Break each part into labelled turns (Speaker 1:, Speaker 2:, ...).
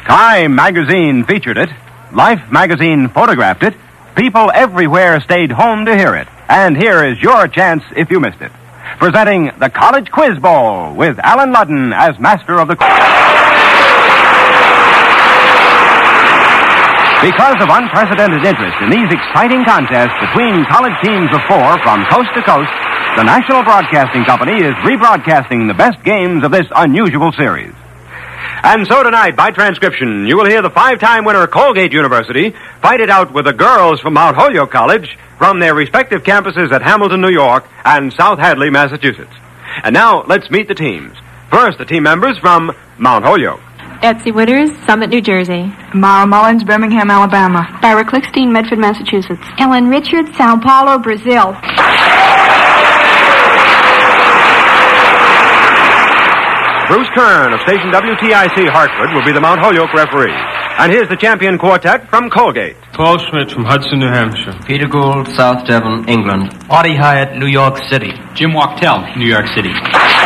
Speaker 1: Time magazine featured it. Life magazine photographed it. People everywhere stayed home to hear it. And here is your chance if you missed it. Presenting the College Quiz Bowl with Alan Ludden as master of the quiz. Because of unprecedented interest in these exciting contests between college teams of four from coast to coast, the National Broadcasting Company is rebroadcasting the best games of this unusual series. And so tonight, by transcription, you will hear the five-time winner Colgate University fight it out with the girls from Mount Holyoke College from their respective campuses at Hamilton, New York, and South Hadley, Massachusetts. And now, let's meet the teams. First, the team members from Mount Holyoke.
Speaker 2: Etsy Witters, Summit, New Jersey.
Speaker 3: Mara Mullins, Birmingham, Alabama.
Speaker 4: Byra Clickstein, Medford, Massachusetts.
Speaker 5: Ellen Richards, Sao Paulo, Brazil.
Speaker 1: Bruce Kern of station WTIC Hartford will be the Mount Holyoke referee. And here's the champion quartet from Colgate.
Speaker 6: Paul Schmidt from Hudson, New Hampshire.
Speaker 7: Peter Gould, South Devon, England.
Speaker 8: Audie Hyatt, New York City.
Speaker 9: Jim Wachtel, New York City.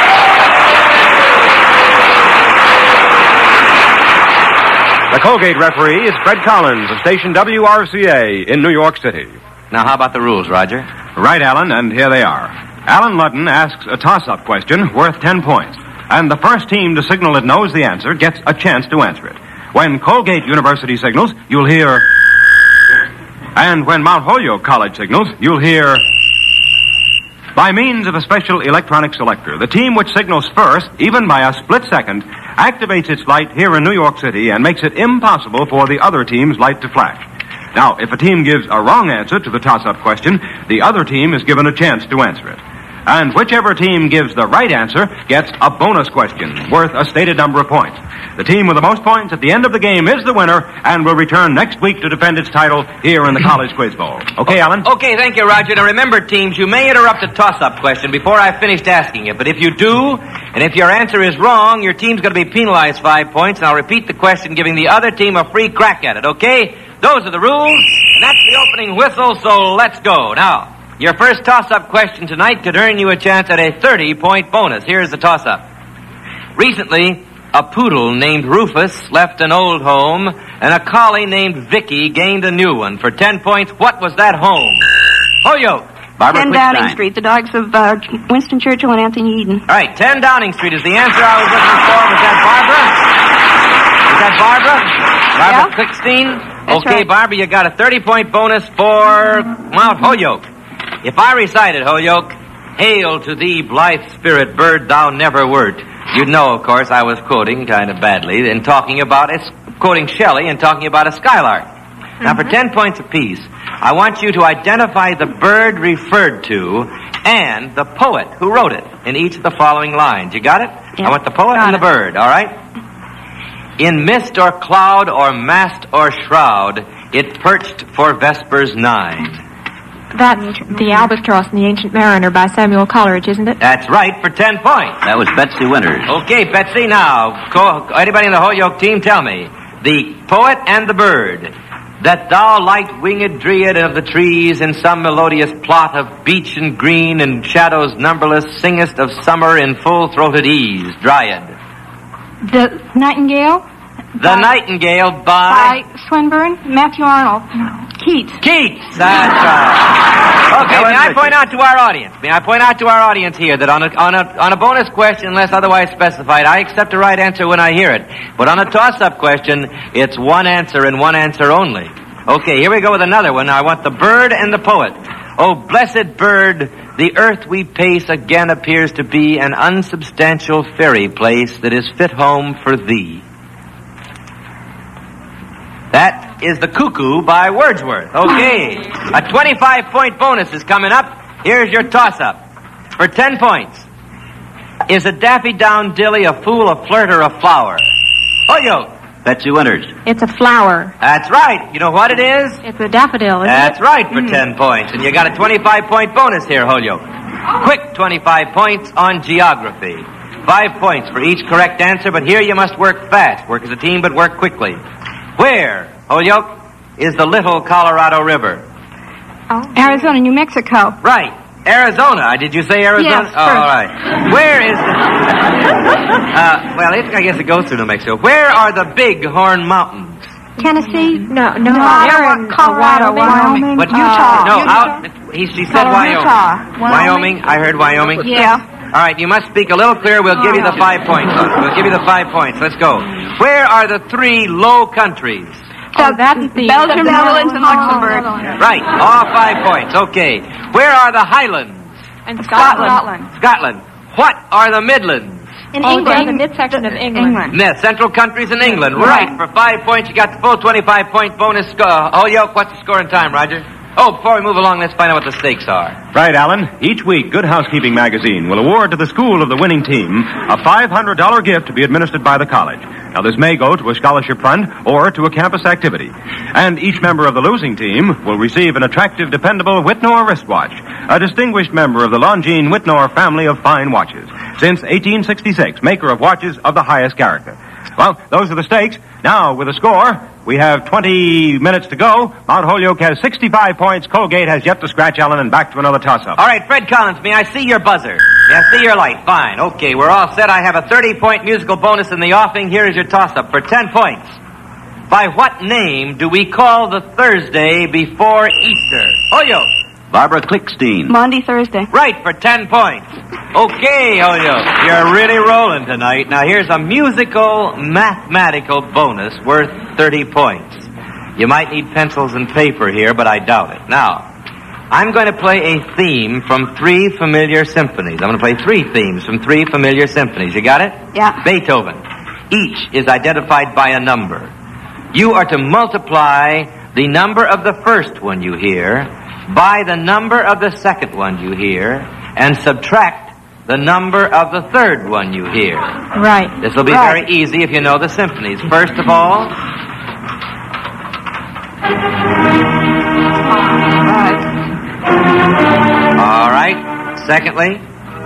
Speaker 1: The Colgate referee is Fred Collins of station WRCA in New York City.
Speaker 8: Now, how about the rules, Roger?
Speaker 1: Right, Alan, and here they are. Alan Ludden asks a toss-up question worth 10 points. And the first team to signal it knows the answer gets a chance to answer it. When Colgate University signals, you'll hear... And when Mount Holyoke College signals, you'll hear... By means of a special electronic selector, the team which signals first, even by a split second, activates its light here in New York City and makes it impossible for the other team's light to flash. Now, if a team gives a wrong answer to the toss-up question, the other team is given a chance to answer it. And whichever team gives the right answer gets a bonus question worth a stated number of points. The team with the most points at the end of the game is the winner and will return next week to defend its title here in the College Quiz Bowl. Okay, Alan?
Speaker 8: Okay, thank you, Roger. Now remember, teams, you may interrupt a toss-up question before I've finished asking it. But if you do, and if your answer is wrong, your team's going to be penalized 5 points, and I'll repeat the question, giving the other team a free crack at it, okay? Those are the rules, and that's the opening whistle, so let's go. Now, your first toss-up question tonight could earn you a chance at a 30-point bonus. Here's the toss-up. Recently, a poodle named Rufus left an old home, and a collie named Vicky gained a new one. For 10 points, what was that home? Holyoke.
Speaker 4: Barbara 10 Downing Street, the dogs of Winston Churchill and Anthony Eden.
Speaker 8: All right, 10 Downing Street is the answer I was looking for. Was that Barbara? Barbara Clickstein?
Speaker 4: That's
Speaker 8: okay,
Speaker 4: right.
Speaker 8: Barbara, you got a 30-point bonus for Mount Holyoke. If I recited, Holyoke, hail to thee, blithe spirit bird, thou never wert. You'd know, of course, I was quoting kind of badly and quoting Shelley and talking about a skylark. Mm-hmm. Now, for 10 points apiece, I want you to identify the bird referred to and the poet who wrote it in each of the following lines. You got it?
Speaker 4: Yeah.
Speaker 8: I want the poet and the bird, all right? In mist or cloud or mast or shroud, it perched for vespers 9.
Speaker 2: That's The Albatross and the Ancient Mariner by Samuel Coleridge, isn't it?
Speaker 8: That's right, for 10 points.
Speaker 9: That was Betsy Winters.
Speaker 8: Okay, Betsy, now, anybody in the Holyoke team, tell me. The poet and the bird. That thou light winged dryad of the trees in some melodious plot of beech and green and shadows numberless singest of summer in full-throated ease. Dryad.
Speaker 5: The Nightingale?
Speaker 8: The Nightingale by
Speaker 5: Swinburne, Matthew Arnold. Keats.
Speaker 8: Keats, that's right. Okay, may I point out to our audience here that on a bonus question, unless otherwise specified, I accept a right answer when I hear it. But on a toss-up question, it's one answer and one answer only. Okay, here we go with another one. I want the bird and the poet. Oh, blessed bird, the earth we pace again appears to be an unsubstantial fairy place that is fit home for thee. That is The Cuckoo by Wordsworth. Okay. A 25-point bonus is coming up. Here's your toss-up. For 10 points. Is a Daffy Down Dilly a fool, a flirt, or a flower? Holyoke.
Speaker 9: Betsy Winters.
Speaker 2: It's a flower.
Speaker 8: That's right. You know what it is?
Speaker 2: It's a daffodil, isn't
Speaker 8: That's
Speaker 2: it?
Speaker 8: right, for 10 points. And you got a 25-point bonus here, Holyoke. Quick 25 points on geography. 5 points for each correct answer, but here you must work fast. Work as a team, but work quickly. Where, Holyoke, is the Little Colorado River?
Speaker 5: Arizona, New Mexico.
Speaker 8: Right. Arizona. Did you say Arizona?
Speaker 5: Yes,
Speaker 8: Oh, all right. Where is I guess it goes through New Mexico. Where are the Bighorn Mountains?
Speaker 5: Tennessee?
Speaker 2: No,
Speaker 5: They're in
Speaker 3: Colorado, Wyoming,
Speaker 8: What?
Speaker 3: Utah.
Speaker 8: No, out. She said Wyoming.
Speaker 3: Utah.
Speaker 8: Wyoming. I heard Wyoming.
Speaker 3: Yeah.
Speaker 8: All right, you must speak a little clear. We'll give you the 5 points. We'll give you the 5 points. Let's go. Where are the 3 Low Countries?
Speaker 2: that's the
Speaker 4: Belgium, Netherlands, and Luxembourg.
Speaker 8: Right, all 5 points. Okay. Where are the Highlands?
Speaker 2: And
Speaker 8: Scotland. What are the Midlands?
Speaker 5: In
Speaker 2: They're
Speaker 5: England.
Speaker 2: the midsection of England.
Speaker 8: Yes, Central countries in England. Right, for 5 points, you got the full 25-point bonus score. Holyoke, what's the score in time, Roger? Oh, before we move along, let's find out what the stakes are.
Speaker 1: Right, Alan. Each week, Good Housekeeping magazine will award to the school of the winning team a $500 gift to be administered by the college. Now, this may go to a scholarship fund or to a campus activity. And each member of the losing team will receive an attractive, dependable Whitnor wristwatch, a distinguished member of the Longines Whitnor family of fine watches. Since 1866, maker of watches of the highest character. Well, those are the stakes. Now, with the score, we have 20 minutes to go. Mount Holyoke has 65 points. Colgate has yet to scratch Allen, and back to another toss-up.
Speaker 8: All right, Fred Collins, may I see your buzzer? May I see your light? Fine. Okay, we're all set. I have a 30-point musical bonus in the offing. Here is your toss-up for 10 points. By what name do we call the Thursday before Easter? Holyoke.
Speaker 9: Barbara Clickstein.
Speaker 4: Maundy Thursday.
Speaker 8: Right, for 10 points. Okay, Holyoke, you're really rolling tonight. Now, here's a musical, mathematical bonus worth 30 points. You might need pencils and paper here, but I doubt it. Now, I'm going to play a theme from 3 familiar symphonies. I'm going to play 3 themes from 3 familiar symphonies. You got it?
Speaker 4: Yeah.
Speaker 8: Beethoven. Each is identified by a number. You are to multiply the number of the first one you hear by the number of the second one you hear and subtract the number of the third one you hear.
Speaker 2: Right.
Speaker 8: This will be very easy if you know the symphonies. First of all, all right. Secondly,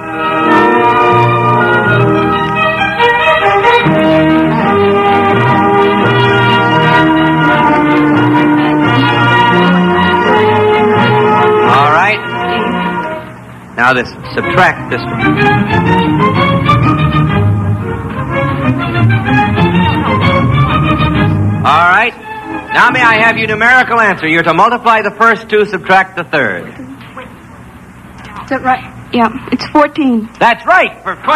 Speaker 8: all right. Now this, subtract this one. All right. Now may I have your numerical answer? You're to multiply the first 2, subtract the third.
Speaker 4: Is that right? Yeah, it's 14.
Speaker 8: That's right, for 30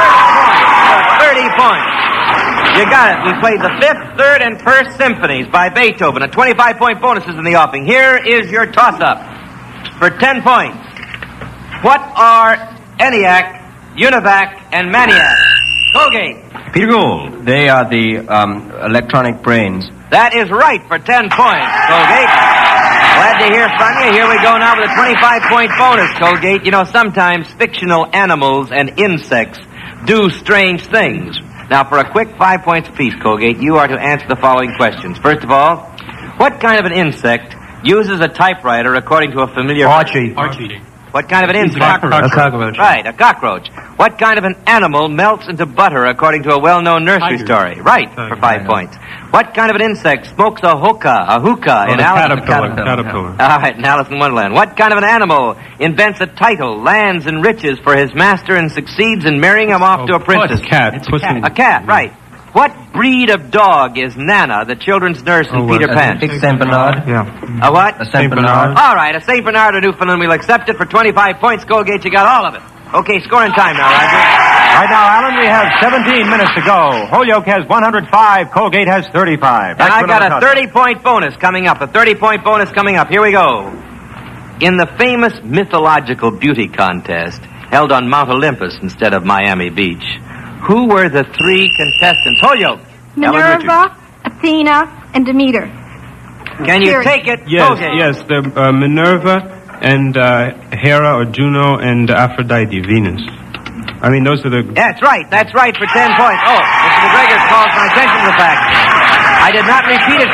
Speaker 8: points. You got it. We played the 5th, 3rd, and 1st symphonies by Beethoven. A 25-point bonus is in the offing. Here is your toss-up for 10 points. What are ENIAC, UNIVAC, and MANIAC? Colgate.
Speaker 1: Peter Gould.
Speaker 7: They are the electronic brains.
Speaker 8: That is right for 10 points, Colgate. Glad to hear from you. Here we go now with a 25-point bonus, Colgate. You know, sometimes fictional animals and insects do strange things. Now, for a quick 5 points apiece, Colgate, you are to answer the following questions. First of all, what kind of an insect uses a typewriter according to a familiar...
Speaker 6: Archie.
Speaker 8: What kind of an insect?
Speaker 6: A cockroach.
Speaker 8: Right, a cockroach. What kind of an animal melts into butter according to a well-known nursery story? Right, for 5 points. What kind of an insect smokes a hookah in Alice?
Speaker 6: Caterpillar.
Speaker 8: All right, in Alice in Wonderland. What kind of an animal invents a title, lands, and riches for his master and succeeds in marrying him off to a princess? A cat, right. What breed of dog is Nana, the children's nurse in Peter Pan?
Speaker 7: Big Saint Bernard.
Speaker 6: Yeah.
Speaker 8: A what?
Speaker 7: A Saint Bernard.
Speaker 8: All right, a St. Bernard of Newfoundland. We'll accept it for 25 points. Colgate, you got all of it. Okay, scoring time now, Roger.
Speaker 1: Right now, Alan, we have 17 minutes to go. Holyoke has 105. Colgate has 35.
Speaker 8: And I've got a 30-point bonus coming up. A 30-point bonus coming up. Here we go. In the famous mythological beauty contest held on Mount Olympus instead of Miami Beach, who were the 3 contestants? Holyoke.
Speaker 5: Minerva, Athena, and Demeter.
Speaker 8: Can you take it? Colgate?
Speaker 6: Yes, the Minerva and Hera or Juno and Aphrodite, Venus. I mean, those are the...
Speaker 8: That's right for 10 points. Oh, Mr. McGregor calls my attention to the fact. I did not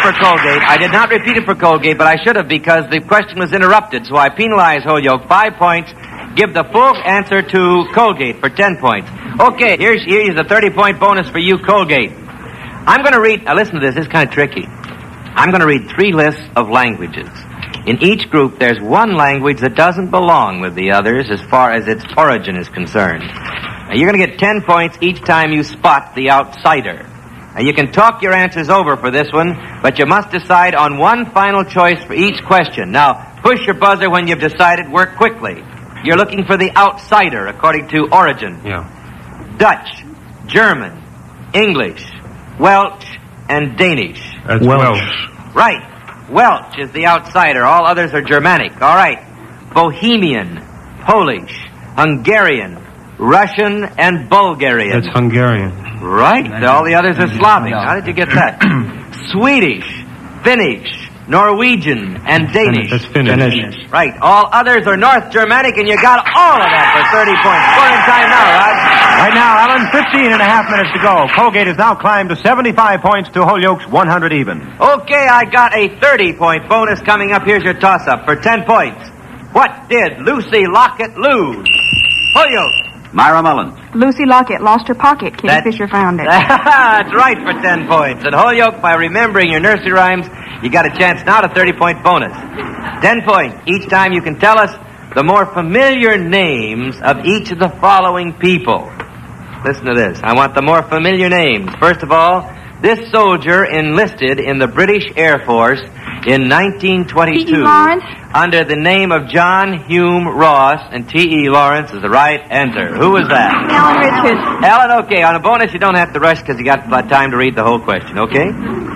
Speaker 8: repeat it for Colgate, but I should have because the question was interrupted, so I penalize Holyoke 5 points, give the full answer to Colgate for 10 points. Okay, here's a 30-point bonus for you, Colgate. I'm going to read... Now, listen to this. This is kind of tricky. I'm going to read 3 lists of languages. In each group, there's one language that doesn't belong with the others as far as its origin is concerned. Now, you're going to get 10 points each time you spot the outsider. Now, you can talk your answers over for this one, but you must decide on one final choice for each question. Now, push your buzzer when you've decided. Work quickly. You're looking for the outsider according to origin.
Speaker 6: Yeah.
Speaker 8: Dutch, German, English, Welsh, and Danish.
Speaker 6: That's Welsh.
Speaker 8: Right. Welsh is the outsider. All others are Germanic. All right. Bohemian, Polish, Hungarian, Russian, and Bulgarian.
Speaker 6: That's Hungarian.
Speaker 8: Right. All the others are Slavic. How did you get that? Swedish, Finnish, Norwegian, and Danish.
Speaker 6: That's Finnish.
Speaker 8: Right. All others are North Germanic, and you got all of that for 30 points. Scoring time now, Rod.
Speaker 1: Right now, Alan, 15 and a half minutes to go. Colgate has now climbed to 75 points to Holyoke's 100 even.
Speaker 8: Okay, I got a 30-point bonus coming up. Here's your toss-up for 10 points. What did Lucy Lockett lose? Holyoke.
Speaker 9: Myra Mullins.
Speaker 3: Lucy Lockett lost her pocket. Kitty Fisher found it.
Speaker 8: That's right for 10 points. And Holyoke, by remembering your nursery rhymes, you got a chance now to 30-point bonus. 10 points each time you can tell us the more familiar names of each of the following people. Listen to this. I want the more familiar names. First of all, this soldier enlisted in the British Air Force in 1922
Speaker 5: T.E. Lawrence.
Speaker 8: under the name of John Hume Ross, and T.E. Lawrence is the right answer. Who was that?
Speaker 5: Ellen Richards.
Speaker 8: Ellen, okay. On a bonus, you don't have to rush because you got time to read the whole question, okay?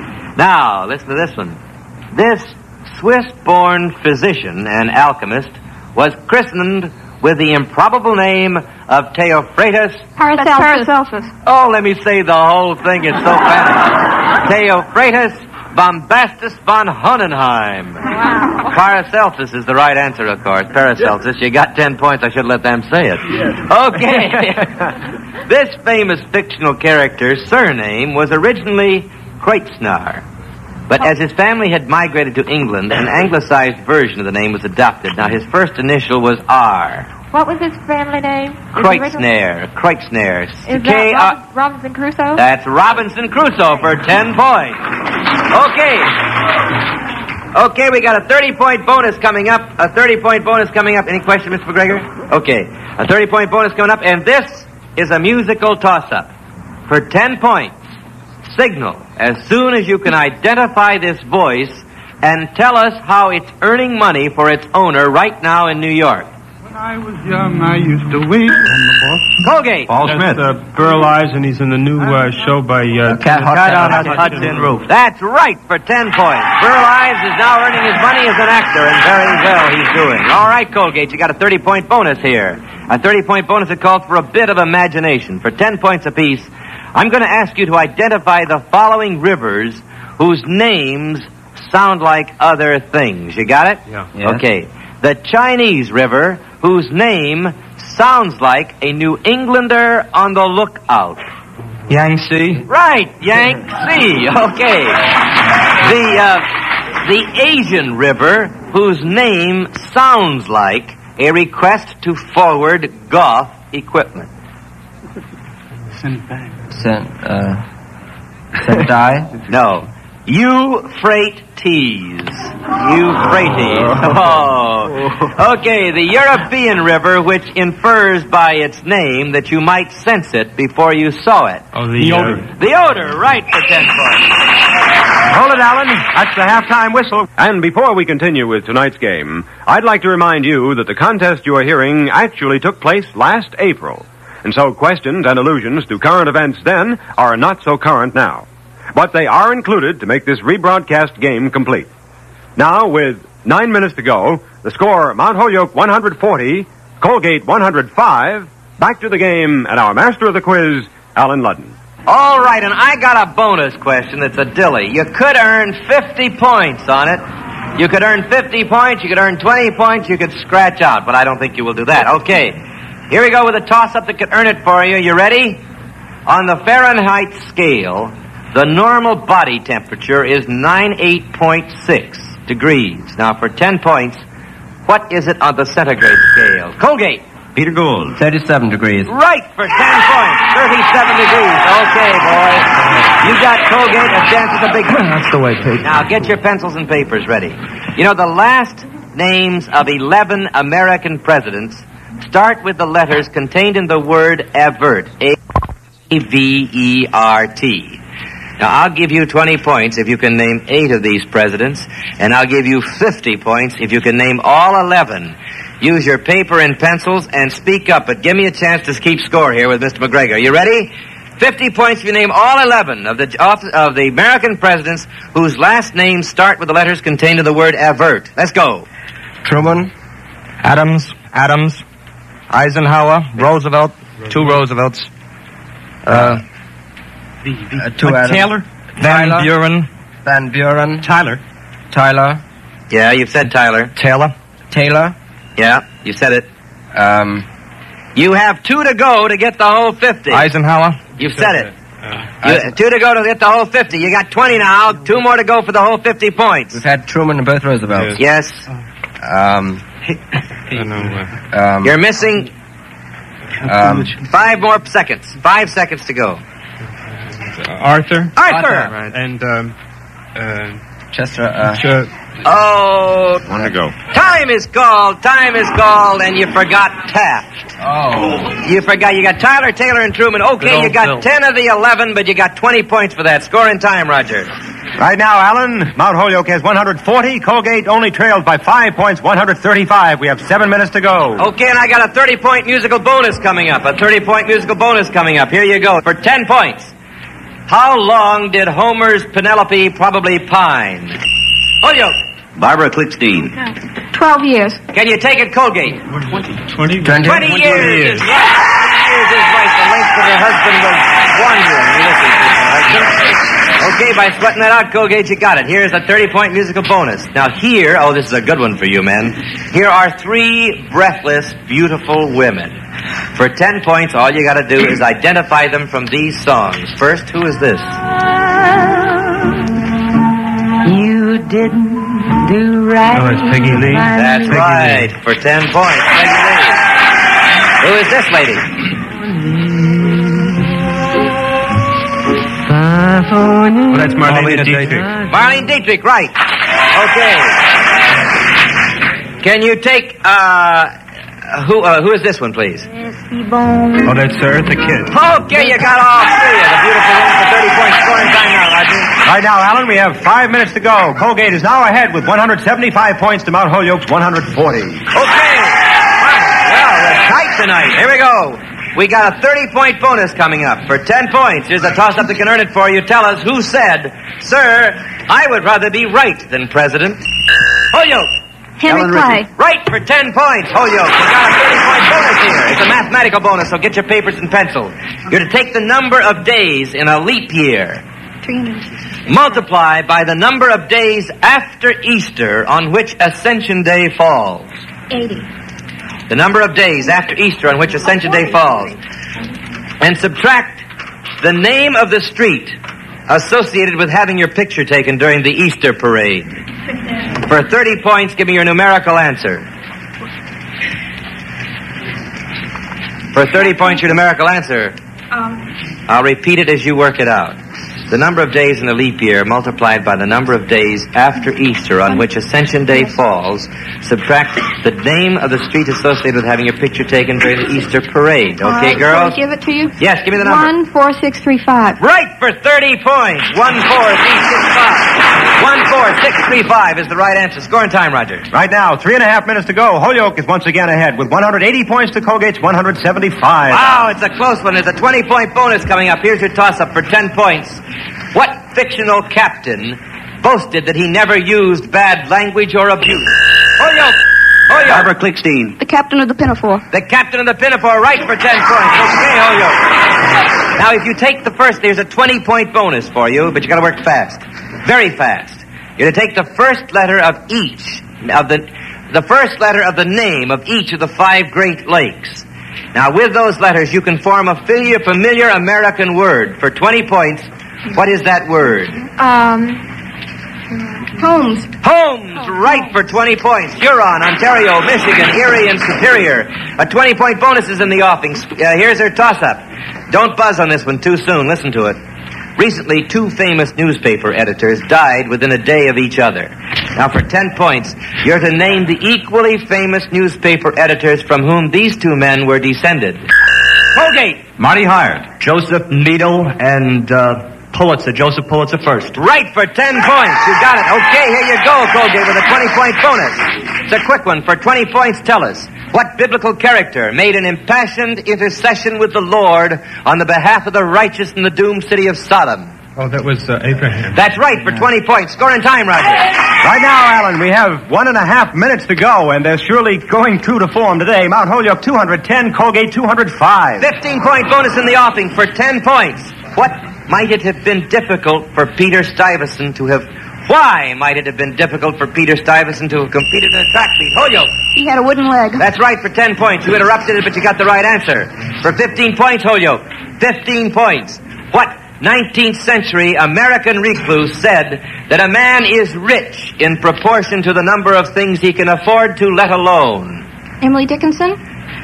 Speaker 8: Now, listen to this one. This Swiss-born physician and alchemist was christened with the improbable name of Theophrastus.
Speaker 5: Paracelsus.
Speaker 8: Oh, let me say the whole thing. It's so fast. Theophrastus Bombastus von Hohenheim.
Speaker 5: Wow.
Speaker 8: Paracelsus is the right answer, of course. Paracelsus. You got 10 points. I should let them say it. Okay. This famous fictional character's surname was originally Kreuznach. But as his family had migrated to England, an anglicized version of the name was adopted. Now, his first initial was R.
Speaker 2: What was his family name?
Speaker 8: Kreuznach.
Speaker 2: Is that Robinson Crusoe?
Speaker 8: That's Robinson Crusoe for 10 points. Okay, we got a 30-point bonus coming up. Any question, Mr. McGregor? Okay, a 30-point bonus coming up, and this is a musical toss-up. For 10 points, signal as soon as you can identify this voice and tell us how it's earning money for its owner right now in New York.
Speaker 10: When I was young, I used to weep on the bus.
Speaker 8: Colgate.
Speaker 6: Paul Smith. Burl Ives, and he's in the new show by
Speaker 7: Cat on Hudson Roof.
Speaker 8: That's right for 10 points. Burl Ives is now earning his money as an actor, and very well he's doing. All right, Colgate, you got a 30-point bonus here. A 30-point bonus that calls for a bit of imagination. For 10 points apiece, I'm going to ask you to identify the following rivers whose names sound like other things. You got it?
Speaker 6: Yeah.
Speaker 7: Yes.
Speaker 8: Okay. The Chinese River, whose name sounds like a New Englander on the lookout.
Speaker 7: Yangtze.
Speaker 8: Right, Yangtze. Okay. The Asian River, whose name sounds like a request to forward golf equipment.
Speaker 7: Sendai.
Speaker 8: No. Euphrates. Oh. Okay, the European river, which infers by its name that you might sense it before you saw it.
Speaker 6: Oh, the odor.
Speaker 8: The odor, right for 10 points.
Speaker 1: Hold it, Alan. That's the halftime whistle. And before we continue with tonight's game, I'd like to remind you that the contest you are hearing actually took place last April. And so questions and allusions to current events then are not so current now. But they are included to make this rebroadcast game complete. Now, with 9 minutes to go, the score, Mount Holyoke 140, Colgate 105. Back to the game and our master of the quiz, Alan Ludden.
Speaker 8: All right, and I got a bonus question that's a dilly. You could earn 50 points on it. You could earn 50 points, you could earn 20 points, you could scratch out, but I don't think you will do that. Okay, here we go with a toss-up that could earn it for you. You ready? On the Fahrenheit scale, the normal body temperature is 98.6 degrees. Now, for 10 points, what is it on the centigrade scale? Colgate.
Speaker 9: Peter Gould.
Speaker 7: 37 degrees.
Speaker 8: Right for 10 points. 37 degrees. Okay, boys. You got Colgate, a chance at the big one.
Speaker 7: That's the way, Pete.
Speaker 8: Now, get your pencils and papers ready. You know, the last names of 11 American presidents start with the letters contained in the word avert. A-V-E-R-T. Now, I'll give you 20 points if you can name 8 of these presidents, and I'll give you 50 points if you can name all 11. Use your paper and pencils and speak up, but give me a chance to keep score here with Mr. McGregor. You ready? 50 points if you name all 11 of the American presidents whose last names start with the letters contained in the word avert. Let's go.
Speaker 7: Truman, Adams, Eisenhower, Roosevelt, 2 Roosevelts, 2 Adams.
Speaker 6: Taylor?
Speaker 7: Van Buren,
Speaker 6: Tyler.
Speaker 8: Yeah, you've said Tyler.
Speaker 7: Taylor,
Speaker 8: Yeah, you said it. You have 2 to go to get the whole 50.
Speaker 7: Eisenhower.
Speaker 8: You've said it. 2 to go to get the whole 50. You got 20 now. 2 more to go for the whole 50 points.
Speaker 7: We've had Truman and both Roosevelts.
Speaker 8: Yes. You're missing 5 more seconds. 5 seconds to go.
Speaker 6: Arthur.
Speaker 8: Right.
Speaker 6: And,
Speaker 7: Chester,
Speaker 8: Oh.
Speaker 1: 1 to go.
Speaker 8: Time is called, and you forgot Taft.
Speaker 7: Oh.
Speaker 8: You forgot. You got Tyler, Taylor, and Truman. Okay, you got 10 of the 11, but you got 20 points for that. Score in time, Roger.
Speaker 1: Right now, Alan, Mount Holyoke has 140. Colgate only trails by 5 points, 135. We have 7 minutes to go.
Speaker 8: Okay, and I got a 30-point musical bonus coming up. Here you go. For 10 points. How long did Homer's Penelope probably pine? Holyoke.
Speaker 9: Barbara Klickstein.
Speaker 2: 12 years.
Speaker 8: Can you take it, Colgate?
Speaker 6: 20
Speaker 8: years. Yes, 20 years is right. The length of her husband was wandering. Okay, by sweating that out, Colgate, you got it. Here's a 30-point musical bonus. Now here, this is a good one for you, men. Here are 3 breathless, beautiful women. For 10 points, all you got to do is identify them from these songs. First, who is this?
Speaker 5: You didn't do right.
Speaker 6: Oh, it's Peggy Lee.
Speaker 8: That's
Speaker 6: Peggy
Speaker 8: right.
Speaker 6: Lee.
Speaker 8: For 10 points, Peggy Lee. Who is this lady?
Speaker 6: Oh, that's Marlene Dietrich.
Speaker 8: Marlene Dietrich, right. Okay. Can you take, who is this one, please?
Speaker 6: Oh, that's Eartha Kitt.
Speaker 8: Okay, you got all 3 of the beautiful women for 30 points. Scoring time now, Roger.
Speaker 1: Right now, Alan, we have 5 minutes to go. Colgate is now ahead with 175 points to Mount Holyoke's 140.
Speaker 8: Okay. Well, we're tight tonight. Here we go. We got a 30-point bonus coming up. For 10 points, here's a toss-up that can earn it for you. Tell us who said, "Sir, I would rather be right than president." Holyoke.
Speaker 2: Henry Clay.
Speaker 8: Right for 10 points, Holyoke. You got a 30-point bonus here. It's a mathematical bonus, so get your papers and pencil. You're to take the number of days in a leap year.
Speaker 4: 360.
Speaker 8: Multiply by the number of days after Easter on which Ascension Day falls.
Speaker 4: 80.
Speaker 8: The number of days after Easter on which Ascension Day falls. And subtract the name of the street associated with having your picture taken during the Easter parade. For 30 points, give me your numerical answer. For 30 points, your numerical answer. I'll repeat it as you work it out. The number of days in a leap year multiplied by the number of days after Easter on which Ascension Day falls, subtract the name of the street associated with having your picture taken during the Easter parade. Okay, girls?
Speaker 3: Give it to you.
Speaker 8: Yes, give me the number.
Speaker 3: 14635.
Speaker 8: Right for 30 points. 14635. 14635 is the right answer. Score in time, Roger.
Speaker 1: Right now, 3.5 minutes to go. Holyoke is once again ahead with 180 points to Colgate's 175.
Speaker 8: Wow, it's a close one. There's a 20-point bonus coming up. Here's your toss-up for 10 points. What fictional captain boasted that he never used bad language or abuse? Holyoke!
Speaker 9: Barbara Klickstein.
Speaker 4: The captain of the Pinafore.
Speaker 8: The captain of the Pinafore, right for 10 points. Okay, Holyoke. Now, if you take the first, there's a 20-point bonus for you, but you got to work fast. Very fast. You're to take the first letter of each of the first letter of the name of each of the 5 Great Lakes. Now, with those letters, you can form a familiar American word. For 20 points, what is that word?
Speaker 3: Holmes.
Speaker 8: Holmes, right for 20 points. Huron, Ontario, Michigan, Erie, and Superior. A 20-point bonus is in the offing. Here's her toss-up. Don't buzz on this one too soon. Listen to it. Recently, two famous newspaper editors died within a day of each other. Now, for 10 points, you're to name the equally famous newspaper editors from whom these two men were descended. Colgate!
Speaker 9: Marty Hyatt.
Speaker 7: Joseph Needle and Pulitzer. Joseph Pulitzer first.
Speaker 8: Right for 10 points. You got it. Okay, here you go, Colgate, with a 20-point bonus. It's a quick one. For 20 points, tell us, what biblical character made an impassioned intercession with the Lord on the behalf of the righteous in the doomed city of Sodom?
Speaker 6: Oh, that was Abraham.
Speaker 8: That's right, for 20 points. Score in time, Roger.
Speaker 1: Right now, Alan, we have 1.5 minutes to go, and they're surely going true to form today. Mount Holyoke 210, Colgate 205.
Speaker 8: 15-point bonus in the offing for 10 points. What might it have been difficult for Peter Stuyvesant to have... Why might it have been difficult for Peter Stuyvesant to have competed in a track meet? Holyoke.
Speaker 4: He had a wooden leg.
Speaker 8: That's right, for 10 points. You interrupted it, but you got the right answer. For 15 points, Holyoke. 15 points. What 19th century American recluse said that a man is rich in proportion to the number of things he can afford to let alone?
Speaker 3: Emily Dickinson?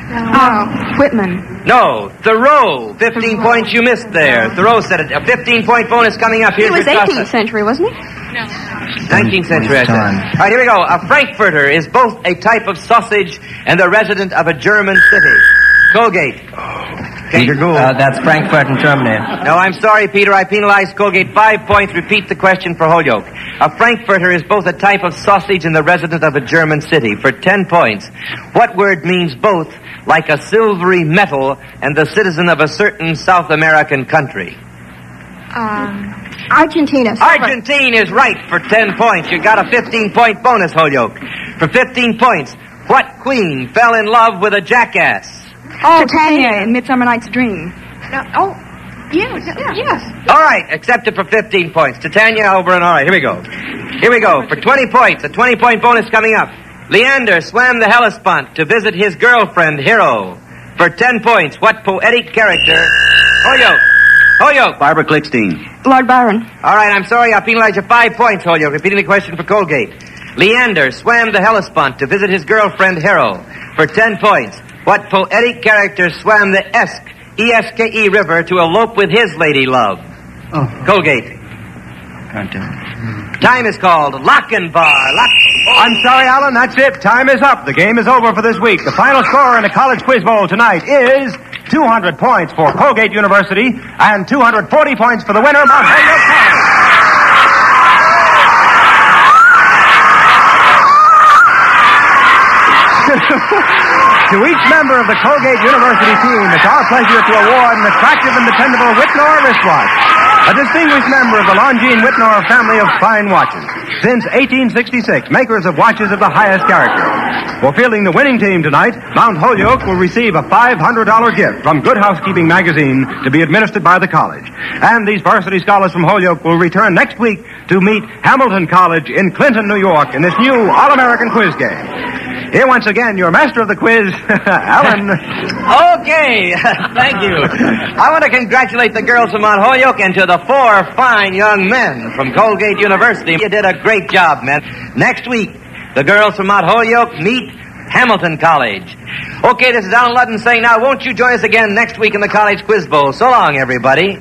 Speaker 3: Whitman.
Speaker 8: No, Thoreau. 15 points you missed there. Thoreau said it. A 15-point bonus coming up.
Speaker 3: He
Speaker 8: Here's
Speaker 3: was
Speaker 8: your
Speaker 3: 18th century, wasn't he?
Speaker 2: No.
Speaker 8: 19th century, I said. All right, here we go. A Frankfurter is both a type of sausage and the resident of a German city. Colgate.
Speaker 7: Peter Gould. That's Frankfurt in Germany.
Speaker 8: No, I'm sorry, Peter. I penalized Colgate 5 points. Repeat the question for Holyoke. A Frankfurter is both a type of sausage and the resident of a German city. For 10 points. What word means both like a silvery metal and the citizen of a certain South American country?
Speaker 3: Argentina.
Speaker 8: Argentine is right for 10 points. You got a 15-point bonus, Holyoke. For 15 points, what queen fell in love with a jackass?
Speaker 4: Oh, Titania in Midsummer Night's Dream.
Speaker 3: No, yes.
Speaker 8: All right, accepted for 15 points. Titania over and all right. Here we go. Here we go. For 20 points, a 20-point bonus coming up. Leander swam the Hellespont to visit his girlfriend, Hero. For 10 points, what poetic character? Holyoke.
Speaker 9: Barbara Clickstein.
Speaker 4: Lord Byron.
Speaker 8: All right, I'm sorry. I'll penalize you 5 points, Holyoke. Repeating the question for Colgate. Leander swam the Hellespont to visit his girlfriend, Hero. For 10 points, what poetic character swam the E-S-K-E river to elope with his lady love?
Speaker 9: Oh.
Speaker 8: Colgate.
Speaker 9: Can't do it.
Speaker 8: Time is called Lochinvar.
Speaker 1: I'm sorry, Alan, that's it. Time is up. The game is over for this week. The final score in the College Quiz Bowl tonight is 200 points for Colgate University and 240 points for the winner, Mount Holyoke College. To each member of the Colgate University team, it's our pleasure to award an attractive and dependable Whitnor wristwatch. A distinguished member of the Longines Whitnor family of fine watches. Since 1866, makers of watches of the highest character. For fielding the winning team tonight, Mount Holyoke will receive a $500 gift from Good Housekeeping magazine to be administered by the college. And these varsity scholars from Holyoke will return next week to meet Hamilton College in Clinton, New York in this new All-American quiz game. Here once again, your master of the quiz, Alan.
Speaker 8: Okay, thank you. I want to congratulate the girls from Mount Holyoke and to the 4 fine young men from Colgate University. You did a great job, men. Next week, the girls from Mount Holyoke meet Hamilton College. Okay, this is Alan Ludden saying, now won't you join us again next week in the College Quiz Bowl? So long, everybody.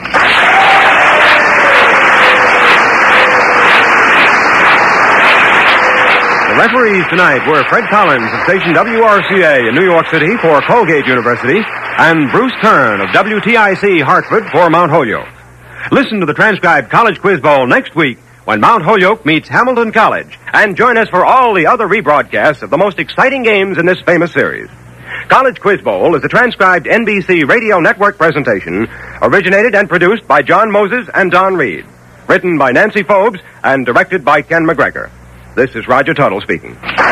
Speaker 1: The referees tonight were Fred Collins of station WRCA in New York City for Colgate University and Bruce Kern of WTIC Hartford for Mount Holyoke. Listen to the transcribed College Quiz Bowl next week when Mount Holyoke meets Hamilton College, and join us for all the other rebroadcasts of the most exciting games in this famous series. College Quiz Bowl is a transcribed NBC Radio Network presentation, originated and produced by John Moses and Don Reed, written by Nancy Phobes and directed by Ken McGregor. This is Roger Tuttle speaking.